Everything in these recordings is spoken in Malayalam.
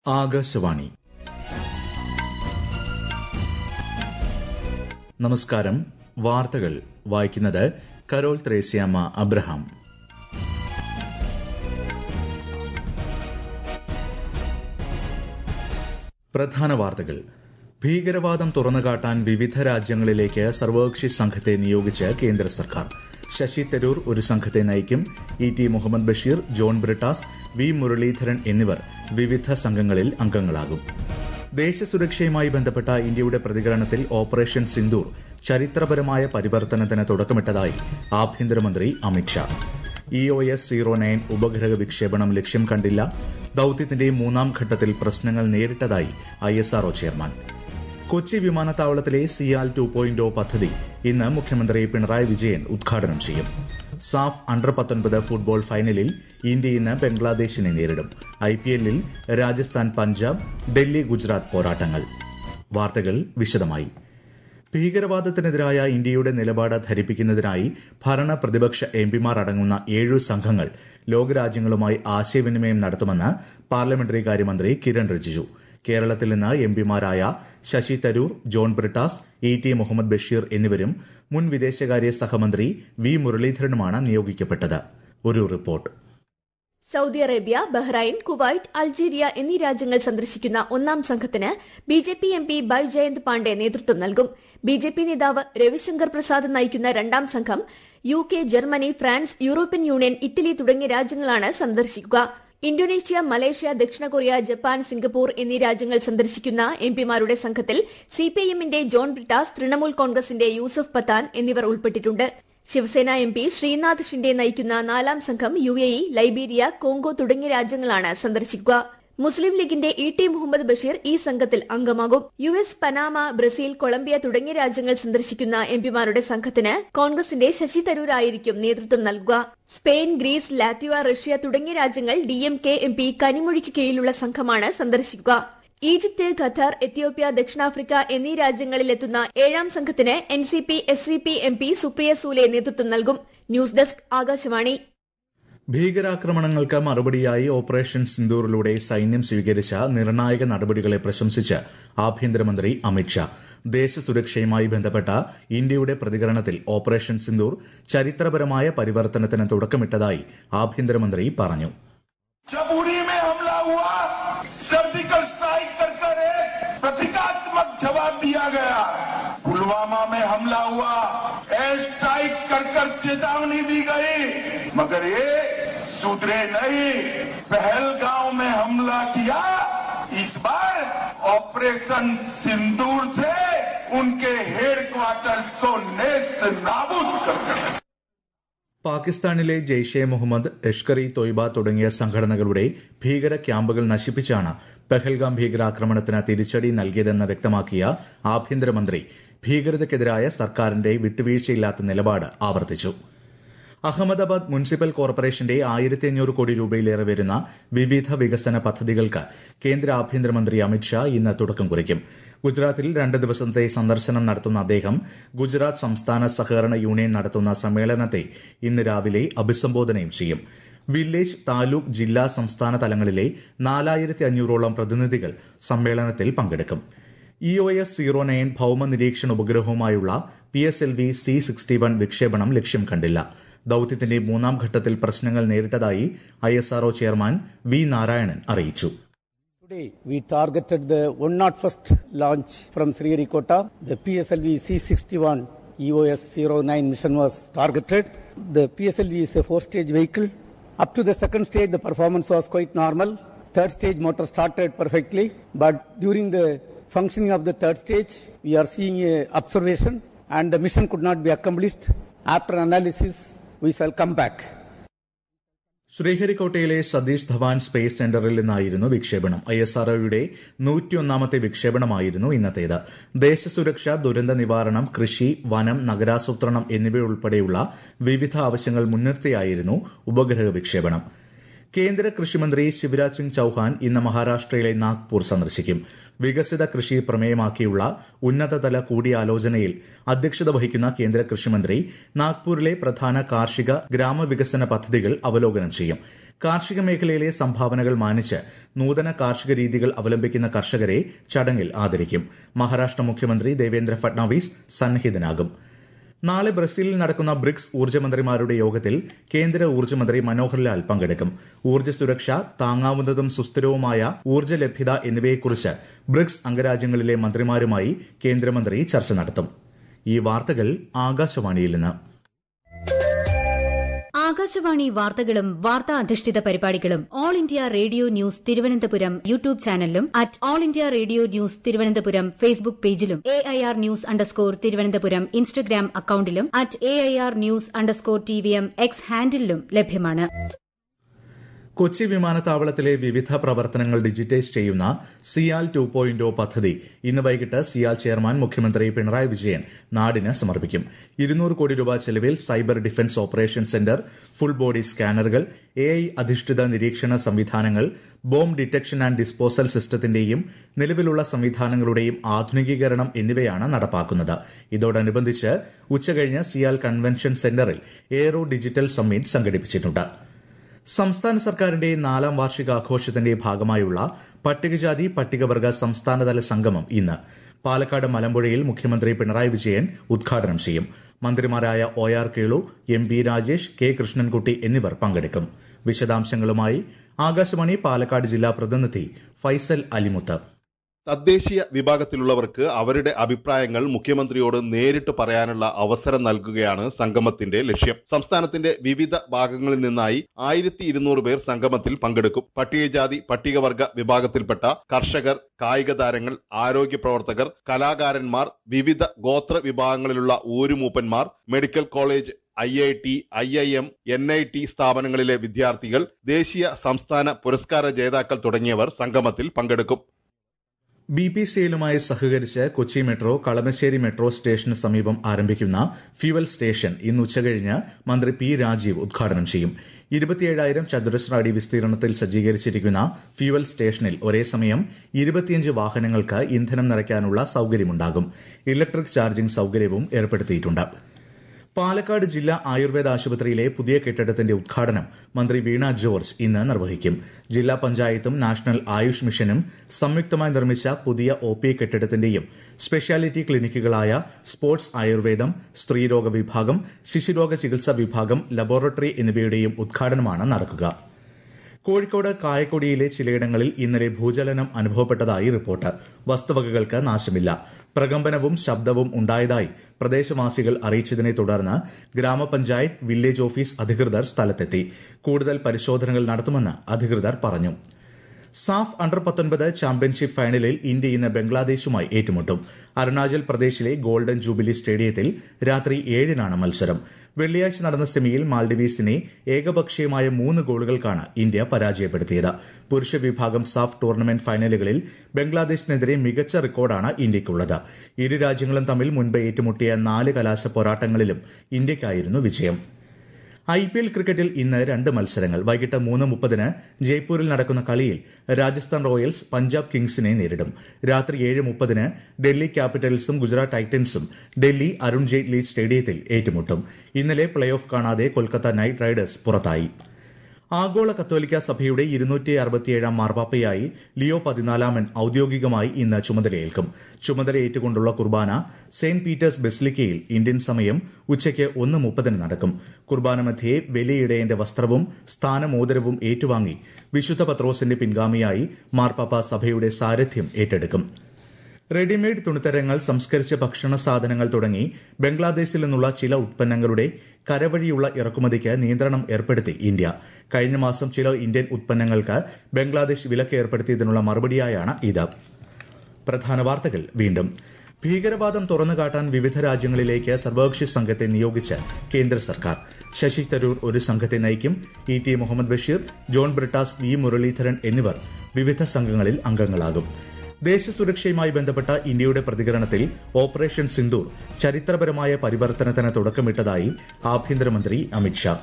ആകാശവാണി. നമസ്കാരം. വാർത്തകൾ വായിക്കുന്നത് കരോൾ ത്രേസ്യാമ്മ അബ്രഹാം. പ്രധാന വാർത്തകൾ. ഭീകരവാദം തുറന്നുകാട്ടാൻ വിവിധ രാജ്യങ്ങളിലേക്ക് സർവകക്ഷി സംഘത്തെ നിയോഗിച്ച് കേന്ദ്ര സർക്കാർ. ശശി തരൂർ ഒരു സംഘത്തെ നയിക്കും. ടി മുഹമ്മദ് ബഷീർ, ജോൺ ബ്രിട്ടാസ്, വി മുരളീധരൻ എന്നിവർ വിവിധ സംഘങ്ങളിൽ അംഗങ്ങളാകും. ദേശസുരക്ഷയുമായി ബന്ധപ്പെട്ട ഇന്ത്യയുടെ പ്രതികരണത്തിൽ ഓപ്പറേഷൻ സിന്ദൂർ ചരിത്രപരമായ പരിവർത്തനത്തിന് തുടക്കമിട്ടതായി ആഭ്യന്തരമന്ത്രി അമിത്ഷാ. EOS-09 ഉപഗ്രഹ വിക്ഷേപണം ലക്ഷ്യം കണ്ടില്ല. ദൌത്യത്തിന്റെ മൂന്നാം ഘട്ടത്തിൽ പ്രശ്നങ്ങൾ നേരിട്ടതായി ISRO ചെയർമാൻ. കൊച്ചി വിമാനത്താവളത്തിലെ സിയാൽ 2.0 പദ്ധതി ഇന്ന് മുഖ്യമന്ത്രി പിണറായി വിജയൻ ഉദ്ഘാടനം ചെയ്യും. സാഫ് അണ്ടർ-19 ഫുട്ബോൾ ഫൈനലിൽ ഇന്ത്യ ഇന്ന് ബംഗ്ലാദേശിനെ നേരിടും. IPL-ൽ രാജസ്ഥാൻ പഞ്ചാബ്, ഡൽഹി ഗുജറാത്ത് പോരാട്ടങ്ങൾ. വാർത്തകൾ വിശദമായി. ഭീകരവാദത്തിനെതിരായ ഇന്ത്യയുടെ നിലപാട് ധരിപ്പിക്കുന്നതിനായി ഭരണ പ്രതിപക്ഷ എംപിമാർ അടങ്ങുന്ന 7 സംഘങ്ങൾ ലോകരാജ്യങ്ങളുമായി ആശയവിനിമയം നടത്തുമെന്ന് പാർലമെന്ററി കാര്യമന്ത്രി കിരൺ റിജിജു. കേരളത്തിൽ നിന്ന് എംപിമാരായ ശശി തരൂർ, ജോൺ ബ്രിട്ടാസ്, ടി മുഹമ്മദ് ബഷീർ എന്നിവരും മുൻ വിദേശകാര്യ സഹമന്ത്രി വി മുരളീധരനുമാണ് നിയോഗിക്കപ്പെട്ടത്. ഒരു report. Saudi Arabia, Bahrain, Kuwait, Algeria എന്നീ രാജ്യങ്ങൾ സന്ദർശിക്കുന്ന ഒന്നാം സംഘത്തിന് BJP MP ബൈജയന്ത് പാണ്ഡെ നേതൃത്വം നൽകും. BJP നേതാവ് രവിശങ്കർ പ്രസാദ് നയിക്കുന്ന രണ്ടാം സംഘം UK, Germany, France, European Union, Italy തുടങ്ങിയ രാജ്യങ്ങളാണ് സന്ദർശിക്കുക. ഇന്തോനേഷ്യ, മലേഷ്യ, ദക്ഷിണ കൊറിയ, ജപ്പാൻ, സിംഗപ്പൂർ എന്നീ രാജ്യങ്ങൾ സന്ദർശിക്കുന്ന എംപിമാരുടെ സംഘത്തിൽ CPIM-ന്റെ ജോൺ ബ്രിട്ടാസ്, തൃണമൂൽ കോൺഗ്രസിന്റെ യൂസഫ് പത്താൻ എന്നിവർ ഉൾപ്പെട്ടിട്ടുണ്ട്. ശിവസേന MP ശ്രീനാഥ് ഷിൻഡെ നയിക്കുന്ന നാലാം സംഘം UAE, ലൈബീരിയ, കോങ്കോ തുടങ്ങിയ രാജ്യങ്ങളാണ് സന്ദർശിക്കുക. മുസ്ലിം ലീഗിന്റെ ടി മുഹമ്മദ് ബഷീർ ഈ സംഘത്തിൽ അംഗമാകും. US, പനാമ, ബ്രസീൽ, കൊളംബിയ തുടങ്ങിയ രാജ്യങ്ങൾ സന്ദർശിക്കുന്ന എംപിമാരുടെ സംഘത്തിന് കോൺഗ്രസിന്റെ ശശി തരൂർ ആയിരിക്കും നേതൃത്വം നൽകുക. സ്പെയിൻ, ഗ്രീസ്, ലാത്വിയ, റഷ്യ തുടങ്ങിയ രാജ്യങ്ങൾ DMK MP കനിമൊഴിക്ക് കീഴിലുള്ള സംഘമാണ് സന്ദർശിക്കുക. ഈജിപ്ത്, ഖത്തർ, എത്യോപ്യ, ദക്ഷിണാഫ്രിക്ക എന്നീ രാജ്യങ്ങളിലെത്തുന്ന 7ാം സംഘത്തിന് NCP SVP MP സുപ്രിയ സൂലെ നേതൃത്വം നൽകും. News desk, Akashvani. ഭീകരാക്രമണങ്ങൾക്ക് മറുപടിയായി ഓപ്പറേഷൻ സിന്ദൂറിലൂടെ സൈന്യം സ്വീകരിച്ച നിർണായക നടപടികളെ പ്രശംസിച്ച് ആഭ്യന്തരമന്ത്രി അമിത്ഷാ. ദേശസുരക്ഷയുമായി ബന്ധപ്പെട്ട ഇന്ത്യയുടെ പ്രതികരണത്തിൽ ഓപ്പറേഷൻ സിന്ദൂർ ചരിത്രപരമായ പരിവർത്തനത്തിന് തുടക്കമിട്ടതായി ആഭ്യന്തരമന്ത്രി പറഞ്ഞു. सर्जिकल स्ट्राइक कर एक प्रतीकात्मक जवाब दिया गया. पुलवामा में हमला हुआ, एयर स्ट्राइक कर चेतावनी दी गई, मगर ये सुधरे नहीं. पहलगांव में हमला किया. इस बार ऑपरेशन सिंदूर से उनके हेडक्वार्टर्स को नेस्त नाबूद कर दिया. പാകിസ്ഥാനിലെ ജെയ്ഷെ മുഹമ്മദ്, ലഷ്കർ-ഇ-തോയ്ബ തുടങ്ങിയ സംഘടനകളുടെ ഭീകര ക്യാമ്പുകൾ നശിപ്പിച്ചാണ് പെഹൽഗാം ഭീകരാക്രമണത്തിന് തിരിച്ചടി നൽകിയതെന്ന് വ്യക്തമാക്കിയ ആഭ്യന്തരമന്ത്രി ഭീകരതയ്ക്കെതിരായ സർക്കാരിന്റെ വിട്ടുവീഴ്ചയില്ലാത്ത നിലപാട് ആവർത്തിച്ചു. അഹമ്മദാബാദ് മുനിസിപ്പൽ കോർപ്പറേഷന്റെ 1500 കോടി രൂപയിലേറെ വരുന്ന വിവിധ വികസന പദ്ധതികൾക്ക് കേന്ദ്ര ആഭ്യന്തരമന്ത്രി അമിത്ഷാ ഇന്ന് തുടക്കം കുറിക്കും. ഗുജറാത്തിൽ 2 ദിവസത്തെ സന്ദർശനം നടത്തുന്ന അദ്ദേഹം ഗുജറാത്ത് സംസ്ഥാന സഹകരണ യൂണിയൻ നടത്തുന്ന സമ്മേളനത്തെ ഇന്ന് രാവിലെ അഭിസംബോധനയും ചെയ്യും. വില്ലേജ്, താലൂക്ക്, ജില്ലാ, സംസ്ഥാന തലങ്ങളിലെ 4500ഓളം പ്രതിനിധികൾ സമ്മേളനത്തിൽ പങ്കെടുക്കും. EOS-09 ഭൌമ നിരീക്ഷണ ഉപഗ്രഹവുമായുള്ള PSLV C-61 വിക്ഷേപണം ലക്ഷ്യം കണ്ടില്ല. ദൌത്യത്തിന്റെ മൂന്നാം ഘട്ടത്തിൽ പ്രശ്നങ്ങൾ നേരിട്ടതായി ISRO ചെയർമാൻ വി നാരായണൻ അറിയിച്ചു. Today we targeted the 101st launch from Sriharikota. The PSLV C-61 EOS-09 mission was targeted. The PSLV is a 4-stage vehicle. Up to the second stage the performance was quite normal. Third stage motor started perfectly, but during the functioning of the third stage we are seeing a observation and the mission could not be accomplished. After analysis we shall come back. ശ്രീഹരിക്കോട്ടയിലെ സതീഷ് ധവാൻ സ്പേസ് സെന്ററിൽ നിന്നായിരുന്നു വിക്ഷേപണം. ISROയുടെ 101ാമത്തെ വിക്ഷേപണമായിരുന്നു ഇന്നത്തേത്. ദേശസുരക്ഷ, ദുരന്ത നിവാരണം, കൃഷി, വനം, നഗരാസൂത്രണം എന്നിവയുൾപ്പെടെയുള്ള വിവിധ ആവശ്യങ്ങൾ മുൻനിർത്തിയായിരുന്നു ഉപഗ്രഹ വിക്ഷേപണം. കേന്ദ്ര കൃഷിമന്ത്രി ശിവരാജ് സിംഗ് ചൌഹാൻ ഇന്ന് മഹാരാഷ്ട്രയിലെ നാഗ്പൂർ സന്ദർശിക്കും. വികസിത കൃഷി പ്രമേയമാക്കിയുള്ള ഉന്നതതല കൂടിയാലോചനയിൽ അധ്യക്ഷത വഹിക്കുന്ന കേന്ദ്ര കൃഷിമന്ത്രി നാഗ്പൂരിലെ പ്രധാന കാർഷിക ഗ്രാമവികസന പദ്ധതികൾ അവലോകനം ചെയ്യും. കാർഷിക മേഖലയിലെ സംഭാവനകൾ മാനിച്ച് നൂതന കാർഷിക രീതികൾ അവലംബിക്കുന്ന കർഷകരെ ചടങ്ങിൽ ആദരിക്കും. മഹാരാഷ്ട്ര മുഖ്യമന്ത്രി ദേവേന്ദ്ര ഫട്നാവിസ് സന്നിഹിതനാകും. നാളെ ബ്രസീലിൽ നടക്കുന്ന ബ്രിക്സ് ഊർജ്ജമന്ത്രിമാരുടെ യോഗത്തിൽ കേന്ദ്ര ഊർജ്ജമന്ത്രി മനോഹർ ലാൽ പങ്കെടുക്കും. ഊർജ്ജ സുരക്ഷ, താങ്ങാവുന്നതും സുസ്ഥിരവുമായ ഊർജ്ജ ലഭ്യത എന്നിവയെക്കുറിച്ച് ബ്രിക്സ് അംഗരാജ്യങ്ങളിലെ മന്ത്രിമാരുമായി കേന്ദ്രമന്ത്രി ചർച്ച നടത്തും. ഈ വാർത്തകൾ ആകാശവാണിയിൽ നിന്ന്. ആകാശവാണി വാർത്തകളും വാർത്താ അധിഷ്ഠിത പരിപാടികളും All India Radio News Thiruvananthapuram YouTube ചാനലിലും @All India Radio News Thiruvananthapuram Facebook പേജിലും AIR ന്യൂസ് _തിരുവനന്തപുരം ഇൻസ്റ്റഗ്രാം അക്കൌണ്ടിലും @AIR ന്യൂസ് _TVM X ഹാൻഡിലും ലഭ്യമാണ്. കൊച്ചി വിമാനത്താവളത്തിലെ വിവിധ പ്രവർത്തനങ്ങൾ ഡിജിറ്റൈസ് ചെയ്യുന്ന സിയാൽ 2.0 പദ്ധതി ഇന്ന് വൈകിട്ട് സിയാൽ ചെയർമാൻ മുഖ്യമന്ത്രി പിണറായി വിജയൻ നാടിന് സമർപ്പിക്കും. 200 കോടി രൂപ ചെലവിൽ cyber defence operation centre, full body സ്കാനറുകൾ, AI അധിഷ്ഠിത നിരീക്ഷണ സംവിധാനങ്ങൾ, ബോംബ് ഡിറ്റക്ഷൻ ആൻഡ് ഡിസ്പോസൽ സിസ്റ്റത്തിന്റെയും നിലവിലുള്ള സംവിധാനങ്ങളുടെയും ആധുനികീകരണം എന്നിവയാണ് നടപ്പാക്കുന്നത്. ഇതോടനുബന്ധിച്ച് ഉച്ചകഴിഞ്ഞ് സിയാൽ കൺവെൻഷൻ സെന്ററിൽ എയ്റോ ഡിജിറ്റൽ സമ്മിറ്റ് സംഘടിപ്പിച്ചിട്ടുണ്ട്. സംസ്ഥാന സർക്കാരിന്റെ 4ാം വാർഷികാഘോഷത്തിന്റെ ഭാഗമായുള്ള പട്ടികജാതി പട്ടികവർഗ സംസ്ഥാനതല സംഗമം ഇന്ന് പാലക്കാട് മലമ്പുഴയിൽ മുഖ്യമന്ത്രി പിണറായി വിജയൻ ഉദ്ഘാടനം ചെയ്യും. മന്ത്രിമാരായ OR Kelu, MP Rajesh, K Krishnankutty എന്നിവർ പങ്കെടുക്കും. വിശദാംശങ്ങളുമായി ആകാശവാണി പാലക്കാട് ജില്ലാ പ്രതിനിധി ഫൈസൽ അലിമുത്ത്. തദ്ദേശീയ വിഭാഗത്തിലുള്ളവർക്ക് അവരുടെ അഭിപ്രായങ്ങൾ മുഖ്യമന്ത്രിയോട് നേരിട്ട് പറയാനുള്ള അവസരം നൽകുകയാണ് സംഗമത്തിന്റെ ലക്ഷ്യം. സംസ്ഥാനത്തിന്റെ വിവിധ ഭാഗങ്ങളിൽ നിന്നായി 1200 പേർ സംഗമത്തിൽ പങ്കെടുക്കും. പട്ടികജാതി പട്ടികവർഗ വിഭാഗത്തിൽപ്പെട്ട കർഷകർ, കായിക താരങ്ങൾ, ആരോഗ്യ പ്രവർത്തകർ, കലാകാരന്മാർ, വിവിധ ഗോത്ര വിഭാഗങ്ങളിലുള്ള ഊരുമൂപ്പന്മാർ, medical college, IIT, IIM, NIT സ്ഥാപനങ്ങളിലെ വിദ്യാർത്ഥികൾ, ദേശീയ സംസ്ഥാന പുരസ്കാര ജേതാക്കൾ തുടങ്ങിയവർ സംഗമത്തിൽ പങ്കെടുക്കും. BPCLുമായി സഹകരിച്ച് കൊച്ചി മെട്രോ കളമശ്ശേരി മെട്രോ സ്റ്റേഷന് സമീപം ആരംഭിക്കുന്ന ഫ്യൂവൽ സ്റ്റേഷൻ ഇന്ന് ഉച്ചകഴിഞ്ഞ് മന്ത്രി P രാജീവ് ഉദ്ഘാടനം ചെയ്യും. 27,000 ചതുരശ്ര അടി വിസ്തീർണത്തിൽ സജ്ജീകരിച്ചിരിക്കുന്ന ഫ്യൂവൽ സ്റ്റേഷനിൽ ഒരേ സമയം 25 വാഹനങ്ങൾക്ക് ഇന്ധനം നിറയ്ക്കാനുള്ള സൌകര്യമുണ്ടാകും. ഇലക്ട്രിക് ചാർജിംഗ് സൌകര്യവും ഏർപ്പെടുത്തിയിട്ടുണ്ട്. പാലക്കാട് ജില്ലാ ആയുർവേദ ആശുപത്രിയിലെ പുതിയ കെട്ടിടത്തിന്റെ ഉദ്ഘാടനം മന്ത്രി വീണ ജോർജ് ഇന്ന് നിർവഹിക്കും. ജില്ലാ പഞ്ചായത്തും നാഷണൽ ആയുഷ് മിഷനും സംയുക്തമായി നിർമ്മിച്ച പുതിയ OP കെട്ടിടത്തിന്റെയും സ്പെഷ്യാലിറ്റി ക്ലിനിക്കുകളായ സ്പോർട്സ് ആയുർവേദം, സ്ത്രീരോഗ വിഭാഗം, ശിശുരോഗ ചികിത്സാ വിഭാഗം, ലബോറട്ടറി എന്നിവയുടെയും ഉദ്ഘാടനമാണ് നടക്കുക. കോഴിക്കോട് കായക്കൊടിയിലെ ചിലയിടങ്ങളിൽ ഇന്നലെ ഭൂചലനം അനുഭവപ്പെട്ടതായി റിപ്പോർട്ട്. വസ്തുവകകൾക്ക് നാശമില്ല. പ്രകമ്പനവും ശബ്ദവും ഉണ്ടായതായി പ്രദേശവാസികൾ അറിയിച്ചതിനെ തുടർന്ന് ഗ്രാമപഞ്ചായത്ത്, വില്ലേജ് ഓഫീസ് അധികൃതർ സ്ഥലത്തെത്തി. കൂടുതൽ പരിശോധനകൾ നടത്തുമെന്ന് അധികൃതർ പറഞ്ഞു. സാഫ് അണ്ടർ-19 ചാമ്പ്യൻഷിപ്പ് ഫൈനലിൽ ഇന്ത്യ ഇന്ന് ബംഗ്ലാദേശുമായി ഏറ്റുമുട്ടും. അരുണാചൽ പ്രദേശിലെ ഗോൾഡൻ ജൂബിലി സ്റ്റേഡിയത്തിൽ രാത്രി 7-നാണ് മത്സരം. വെള്ളിയാഴ്ച നടന്ന സെമിയിൽ മാൽഡിവീസിനെ ഏകപക്ഷീയമായ 3 ഗോളുകൾക്കാണ് ഇന്ത്യ പരാജയപ്പെടുത്തിയത്. പുരുഷ വിഭാഗം സാഫ് ടൂർണമെന്റ് ഫൈനലുകളിൽ ബംഗ്ലാദേശിനെതിരെ മികച്ച റെക്കോർഡാണ് ഇന്ത്യയ്ക്കുള്ളത്. ഇരു രാജ്യങ്ങളും തമ്മിൽ മുൻപ് ഏറ്റുമുട്ടിയ 4 കലാശ പോരാട്ടങ്ങളിലും ഇന്ത്യയ്ക്കായിരുന്നു വിജയം. IPL ക്രിക്കറ്റിൽ ഇന്ന് 2 മത്സരങ്ങൾ. വൈകിട്ട് 3:30 ജയ്പൂരിൽ നടക്കുന്ന കളിയിൽ രാജസ്ഥാൻ റോയൽസ് പഞ്ചാബ് കിങ്സിനെ നേരിടും. രാത്രി 7:30 ഡൽഹി ക്യാപിറ്റൽസും ഗുജറാത്ത് ടൈറ്റൻസും ഡൽഹി അരുൺ ജെയ്റ്റ്ലി സ്റ്റേഡിയത്തിൽ ഏറ്റുമുട്ടും. ഇന്നലെ പ്ലേ ഓഫ് കാണാതെ കൊൽക്കത്ത നൈറ്റ് റൈഡേഴ്സ് പുറത്തായി. ആഗോള കത്തോലിക്ക സഭയുടെ 267ാം മാർപ്പാപ്പയായി ലിയോ 14 ഔദ്യോഗികമായി ഇന്ന് ചുമതലയേൽക്കും. ചുമതലയേറ്റുകൊണ്ടുള്ള കുർബാന സെന്റ് പീറ്റേഴ്സ് ബസിലിക്കയിൽ ഇന്ത്യൻ സമയം ഉച്ചയ്ക്ക് 1:30 നടക്കും. കുർബാന മധ്യേ ബലിയിടയന്റെ വസ്ത്രവും സ്ഥാനമോദരവും ഏറ്റുവാങ്ങി വിശുദ്ധ പത്രോസിന്റെ പിൻഗാമിയായി മാർപ്പാപ്പ സഭയുടെ സാരഥ്യം ഏറ്റെടുക്കും. റെഡിമെയ്ഡ് തുണിത്തരങ്ങൾ, സംസ്കരിച്ച ഭക്ഷണ സാധനങ്ങൾ തുടങ്ങി ബംഗ്ലാദേശിൽ നിന്നുള്ള ചില ഉത്പന്നങ്ങളുടെ കരവഴിയുള്ള ഇറക്കുമതിക്ക് നിയന്ത്രണം ഏർപ്പെടുത്തി ഇന്ത്യ. കഴിഞ്ഞ മാസം ചില ഇന്ത്യൻ ഉത്പന്നങ്ങൾക്ക് ബംഗ്ലാദേശ് വിലക്ക് ഏർപ്പെടുത്തിയതിനുള്ള മറുപടിയായാണ് ഇത്. പ്രധാന വാർത്തകൾ വീണ്ടും. ഭീകരവാദം തുറന്നുകാട്ടാൻ വിവിധ രാജ്യങ്ങളിലേക്ക് സർവകക്ഷി സംഘത്തെ നിയോഗിച്ച് കേന്ദ്ര സർക്കാർ. ശശി തരൂർ ഒരു സംഘത്തെ നയിക്കും. ET മുഹമ്മദ് ബഷീർ, ജോൺ ബ്രിട്ടാസ്, V മുരളീധരൻ എന്നിവർ വിവിധ സംഘങ്ങളിൽ അംഗങ്ങളാകും. ദേശസുരക്ഷയുമായി ബന്ധപ്പെട്ട ഇന്ത്യയുടെ പ്രതികരണത്തിൽ ഓപ്പറേഷൻ സിന്ദൂർ ചരിത്രപരമായ പരിവർത്തനത്തിന് തുടക്കമിട്ടതായി ആഭ്യന്തരമന്ത്രി അമിത്ഷാ.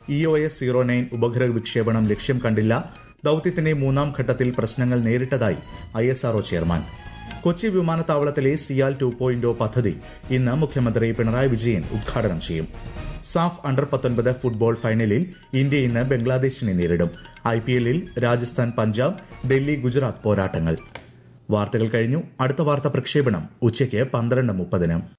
EOS-09 ഉപഗ്രഹ വിക്ഷേപണം ലക്ഷ്യം കണ്ടില്ല. ദൌത്യത്തിന്റെ 3ാം ഘട്ടത്തിൽ പ്രശ്നങ്ങൾ നേരിട്ടതായി ISRO ചെയർമാൻ. കൊച്ചി വിമാനത്താവളത്തിലെ സിയാൽ 2.0 പദ്ധതി ഇന്ന് മുഖ്യമന്ത്രി പിണറായി വിജയൻ ഉദ്ഘാടനം ചെയ്യും. സാഫ് അണ്ടർ 19 ഫുട്ബോൾ ഫൈനലിൽ ഇന്ത്യ ഇന്ന് ബംഗ്ലാദേശിനെ നേരിടും. IPL-ൽ രാജസ്ഥാൻ പഞ്ചാബ്, ഡൽഹി ഗുജറാത്ത് പോരാട്ടങ്ങൾ. വാർത്തകൾ കഴിഞ്ഞു. അടുത്ത വാർത്താ പ്രക്ഷേപണം ഉച്ചയ്ക്ക് 12:30.